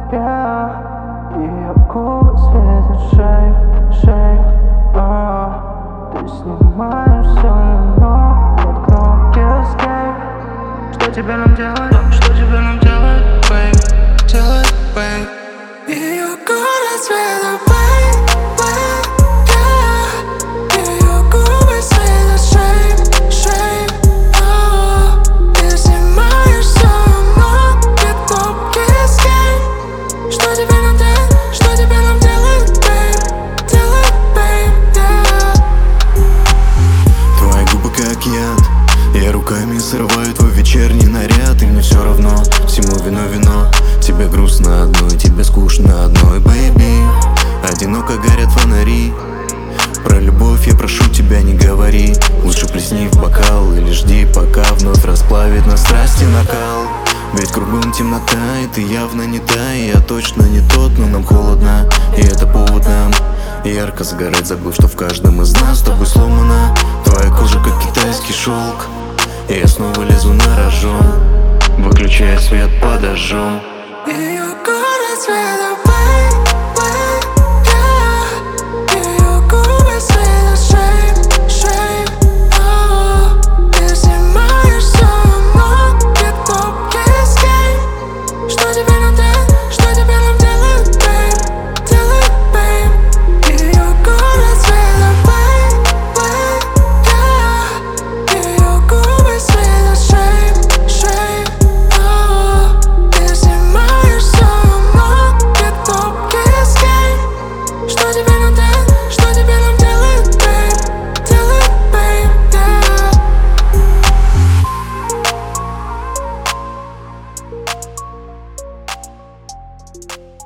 Ее губы светят шею. Ты снимаешь все равно под кнопки escape. Что тебе нам делать? Что тебе нам делать, babe? Делать, babe. Ее город цвета, babe. Ее губы светят шею. Ты снимаешь все равно под кнопки escape. Что тебе нам делать? Что тебе нам делать, babe? Делать, babe, yeah. Твои губы как яд. Я руками срываю твой вечерний наряд. И мне все равно, всему вино. Тебе грустно одной, тебе скучно одной, baby. Одиноко горят фонари. Про любовь я прошу тебя, не говори. Лучше плесни в бокал или жди, пока вновь расплавит на страсти накал. Ведь кругом темнота, и ты явно не та. И я точно не тот, но нам холодно. И это повод нам ярко загорать, забыв, что в каждом из нас с тобой сломана. Твоя кожа как китайский шелк. И я снова лезу на рожон, выключая свет, подожжем. Ее город цвета, babe. Ее губы светят шею. Ты снимаешь все равно под кнопки escape. Что тебе нам делать? Что тебе нам делать, babe? Делать, babe. Ее город цвета, babe. Ее губы светят шею. Ты снимаешь все равно под кнопки escape. Что тебе нам делать? Что тебе нам делать, babe? Делать, babe, yeah.